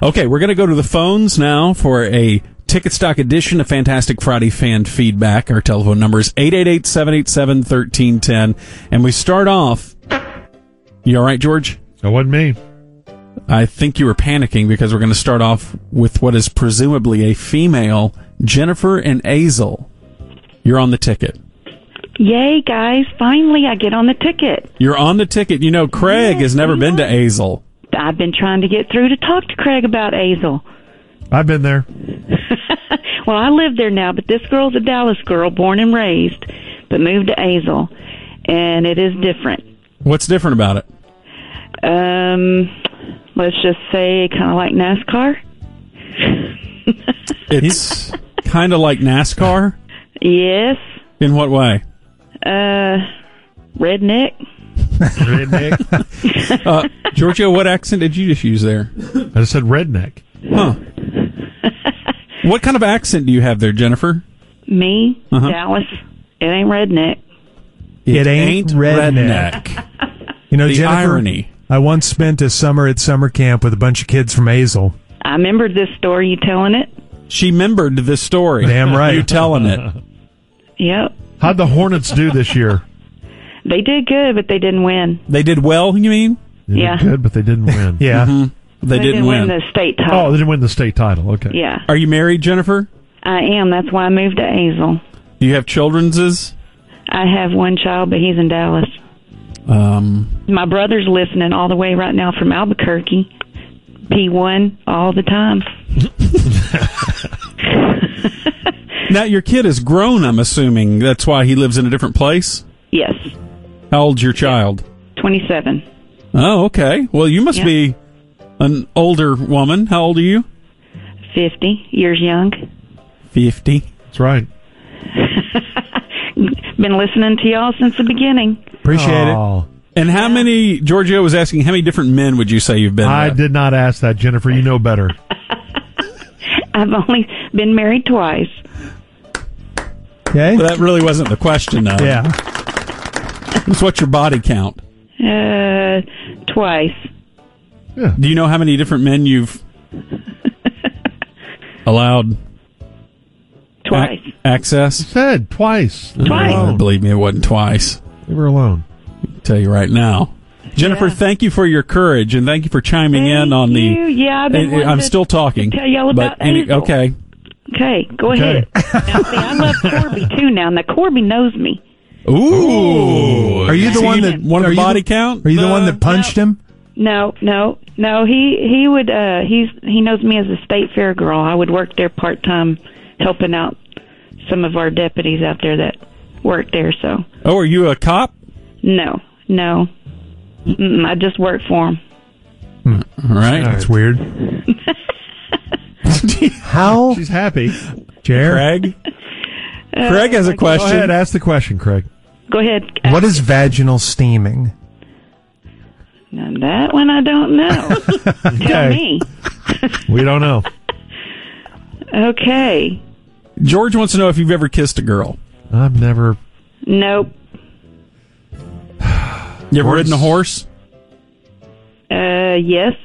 Okay, we're going to go to the phones now for a Ticket Stock edition of Fantastic Friday fan feedback. Our telephone number is 888-787-1310. And we start off... You all right, George? That wasn't me. I think you were panicking because we're going to start off with what is presumably a female, Jennifer and Azel. You're on the ticket. Yay, guys. Finally, I get on the ticket. You're on the ticket. You know, Craig has never been to Azel. I've been trying to get through to talk to Craig about Azel. I've been there. Well, I live there now, but this girl's a Dallas girl, born and raised, but moved to Azel, and it is different. What's different about it? Let's just say kind of like NASCAR. It's kind of like NASCAR? Yes. In what way? Redneck. Redneck. Giorgio, what accent did you just use there? I just said redneck. Huh. What kind of accent do you have there, Jennifer? Me? Dallas. It ain't redneck. It ain't redneck. You know, The Jennifer, irony. I once spent a summer at summer camp with a bunch of kids from Azel. I remembered this story. You telling it? She remembered this story. Damn right. You telling it. Yep. How'd the Hornets do this year? They did good, but they didn't win. They did well, you mean? They Yeah. did good, but they didn't win. Yeah. Mm-hmm. They didn't win. the state title. Oh, they didn't win the state title. Okay. Yeah, Are you married, Jennifer? I am. That's why I moved to Azel. Do you have children's? I have one child, but he's in Dallas. My brother's listening all the way right now from Albuquerque. P1 all the time. Now, your kid is grown, I'm assuming. That's why he lives in a different place? Yes, How old's your child? 27. Oh, okay. Well, you must Yeah. be an older woman. How old are you? 50 years young. 50. That's right. Been listening to y'all since the beginning. Appreciate it. Oh, And how many, Giorgio was asking, how many different men would you say you've been I with? did not ask that, Jennifer. You know better. I've only been married twice. Okay. Well, that really wasn't the question, though. Yeah. It's what's your body count? Twice. Do you know how many different men you've allowed Twice. access? Said twice. Twice. Oh, believe me, it wasn't twice. Leave her alone. I'll tell you right now. Jennifer, thank you for your courage, and thank you for chiming in on Thank the... you. Yeah, I've been wanting I'm to still talking. tell y'all about Azel. Okay. Okay, go ahead. Now, see, I love Corby, too, now. Now, Corby knows me. Ooh. Are you the one that One of are the you body count? Are you the one that punched him? No. He would. He knows me as a state fair girl. I would work there part time, helping out some of our deputies out there that work there. So. Oh, are you a cop? No. I just work for him. All right. That's weird. How? She's happy. Craig? Craig has a Go question. ahead. Ask the question, Craig. Go ahead. What is vaginal steaming? Now, that one I don't know. Tell me. We don't know. Okay. George wants to know if you've ever kissed a girl. I've never. Nope. You ever ridden a horse? Yes.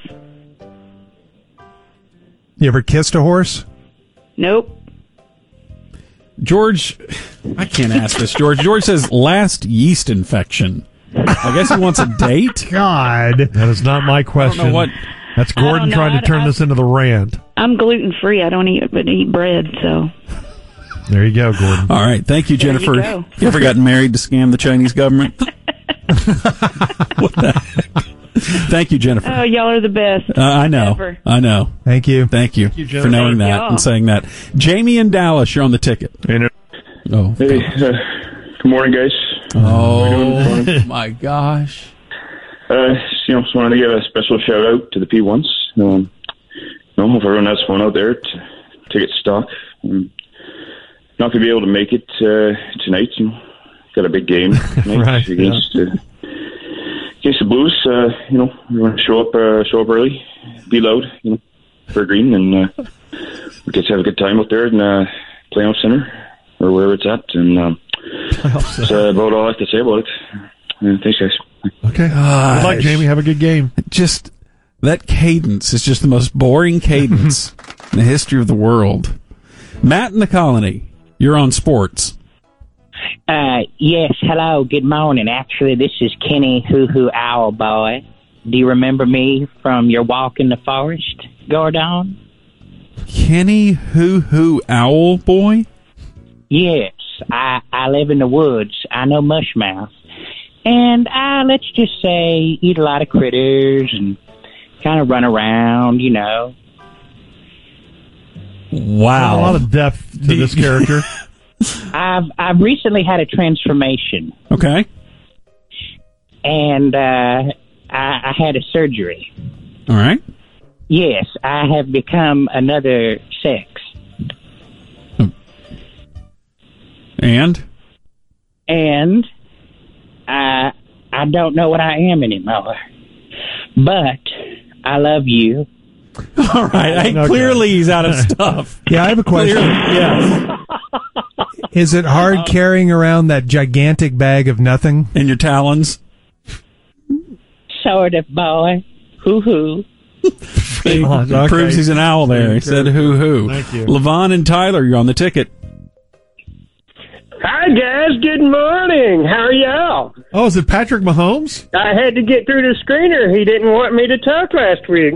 You ever kissed a horse? Nope. George, I can't ask this, George. George says last yeast infection. I guess he wants a date? God. That is not my question. I don't know what... That's I don't Gordon know. trying to turn this into the rant. I'm gluten free. I don't eat bread, so. There you go, Gordon. All right. Thank you, There you Jennifer. go. You ever gotten married to scam the Chinese government? What the heck? Thank you, Jennifer. Oh, y'all are the best. I know. Ever. I know. Thank you. Thank you you, for Jennifer. knowing that Y'all. and saying that. Jamie in Dallas, you're on the ticket. Oh, Hey, good morning, guys. oh my gosh. Just wanted to give a special shout out to the P1s. Hope everyone has fun out there. Ticket stock. Not gonna be able to make it tonight. Got a big game tonight Right, against the Blues. We're gonna show up early, be loud, for green, and we get to have a good time out there in Playoff Center or wherever it's at. And that's about all I have to say about it. Thanks, guys. Okay. Good luck, Jamie. Have a good game. Just That cadence is just the most boring cadence in the history of the world. Matt in the Colony, you're on sports. Yes, hello, good morning. Actually, this is Kenny Hoo Hoo Owl Boy. Do you remember me from your walk in the forest, Gordon? Kenny Hoo Hoo Owl Boy? Yes, I live in the woods. I know Mushmouth. And I, let's just say, eat a lot of critters and kind of run around, you know. Wow. A lot of depth to this character. I've recently had a transformation. Okay. And I had a surgery. All right. Yes, I have become another sex. And I don't know what I am anymore. But I love you. all right. Okay. Clearly he's out of stuff. Yeah, I have a question. Yes. Is it hard carrying around that gigantic bag of nothing? In your talons. Sort of, boy. Hoo-hoo. He Okay. proves he's an owl there. He said hoo hoo. Thank you. Levon and Tyler, you're on the ticket. Hi, guys. Good morning. How are y'all? Oh, is it Patrick Mahomes? I had to get through the screener. He didn't want me to talk last week.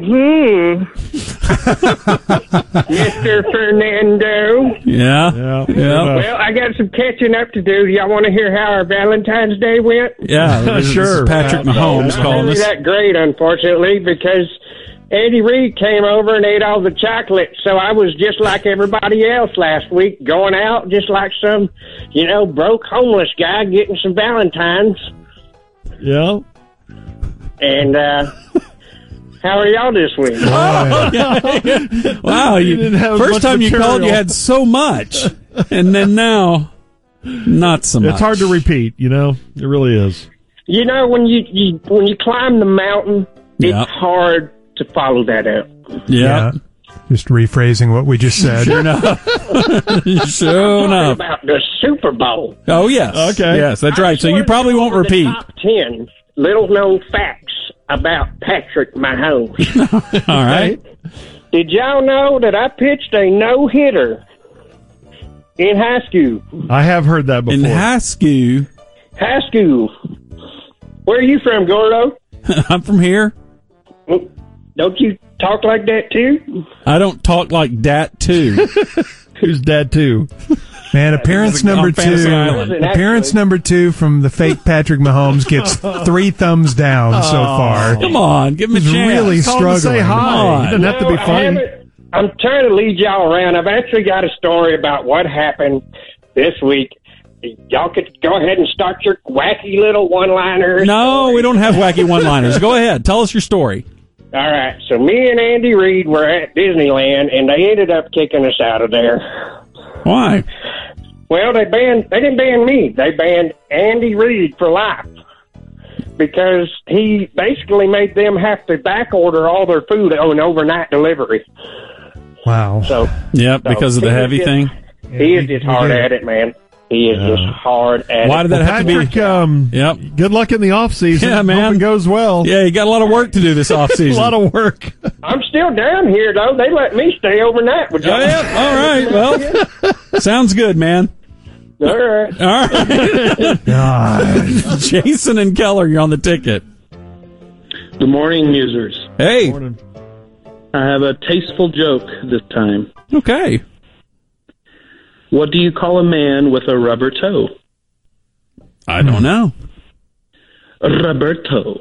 Mr. Fernando. Yeah. Yeah. Well, I got some catching up to do. Y'all want to hear how our Valentine's Day went? Yeah. This is Sure. Patrick Mahomes Not calling really us. that great, unfortunately, because Andy Reid came over and ate all the chocolate, so I was just like everybody else last week, going out just like some, broke homeless guy getting some Valentines. Yeah. And how are y'all this week? Wow. didn't have First much time you material. called, you had so much. And then now, not so much. It's hard to repeat, It really is. When you climb the mountain, Yeah. it's hard to follow that up. Yeah. Just rephrasing what we just said. Sure enough. Sure enough. About the Super Bowl. Oh, yes. Okay. Yes, that's right. So you Wanted probably to go won't over the repeat. Top 10 little-known facts about Patrick Mahomes. All right. Did y'all know that I pitched a no-hitter in high school? I have heard that before. In Haskew, High school. Where are you from, Gordo? I'm from here. Don't you talk like that, too? I don't talk like dat, too. Who's dad, too? Man, appearance On number Fantasy 2. Island. Appearance number 2 from the fake Patrick Mahomes gets 3 thumbs down so far. Come on, give him a He's chance. really Call him to say struggling. hi. Come on. He doesn't have to be I funny. haven't- I'm trying to lead y'all around. I've actually got a story about what happened this week. Y'all could go ahead and start your wacky little one-liner. No, we don't have wacky one-liners. Go ahead. Tell us your story. All right. So me and Andy Reid were at Disneyland, and they ended up kicking us out of there. Why? Well, they didn't ban me. They banned Andy Reid for life because he basically made them have to back order all their food on overnight delivery. Wow. So Yep, because of the he is heavy just- thing. He is just hard at it, man. He is just hard at Why it. did that have to be? Patrick, Yep. good luck in the off-season. Yeah, man. Hope it goes well. Yeah, you got a lot of work to do this A offseason. lot of work. I'm still down here, though. They let me stay overnight with y'all. Oh, yeah. All right. Well, sounds good, man. All right. All right. God. Jason and Keller, you're on the ticket. Good morning, musers. Hey. I have a tasteful joke this time. Okay. What do you call a man with a rubber toe? I don't know. Roberto.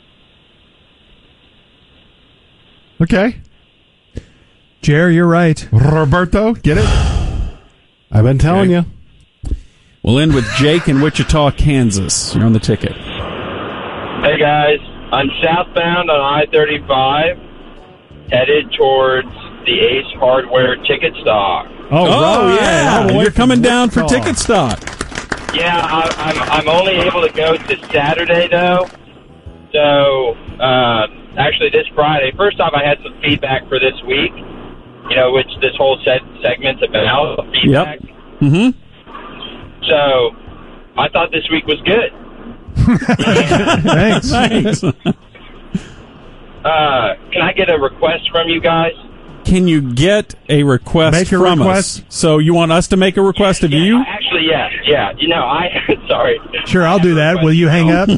Okay. Jerry, you're right. Roberto, get it? I've been telling you. We'll end with Jake in Wichita, Kansas. You're on the ticket. Hey guys, I'm southbound on I-35, headed towards the Ace Hardware ticket stock. Oh, right. yeah. All the way You're from coming down for Wichita. ticket stock. Yeah, I'm only able to go to Saturday though. So actually this Friday. First off, I had some feedback for this week. Which this whole segment's about feedback. Yep. Mm-hmm. So I thought this week was good. Thanks. Thanks. can I get a request from you guys? Can you get a request Make a from request? us? So you want us to make a request of you? Actually, yeah. You know, sorry. Sure, I'll do that. Will you hang up? No.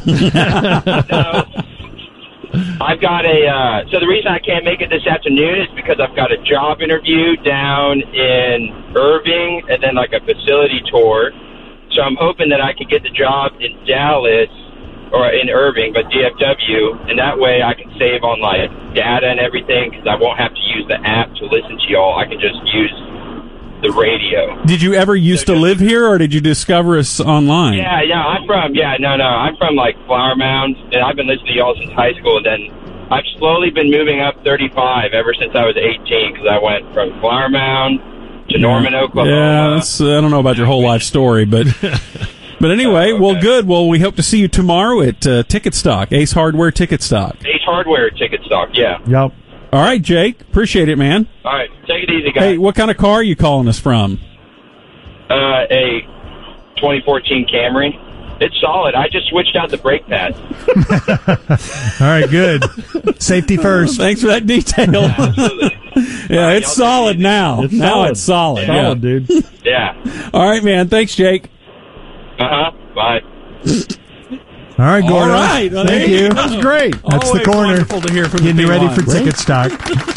I've got so the reason I can't make it this afternoon is because I've got a job interview down in Irving and then like a facility tour. So I'm hoping that I can get the job in Dallas or in Irving, but DFW, and that way I can save on like data and everything because I won't have to use the app to listen to y'all. I can just use the radio. Did you ever used to live here, or did you discover us online? Yeah, I'm from like Flower Mound, and I've been listening to y'all since high school, and then I've slowly been moving up 35 ever since I was 18 because I went from Flower Mound to Norman, Oklahoma. Yeah, I don't know about your whole life story, but but anyway, okay. Well, good. Well, we hope to see you tomorrow at Ticket Stock, Ace Hardware Ticket Stock. Ace Hardware Ticket Stock, yeah. Yep. All right, Jake. Appreciate it, man. All right, take it easy, guys. Hey, what kind of car are you calling us from? A 2014 Camry. It's solid. I just switched out the brake pads. All right, good. Safety first. Thanks for that detail. Absolutely. Yeah, it's solid now. It's now solid. it's solid. Solid, Yeah. dude. Yeah. All right, man. Thanks, Jake. Bye. All right, Gordo. All right. Well, Thank there you. go. That was great. That's Always the corner. wonderful to hear from Getting the you ready P1. for Ticket Stock.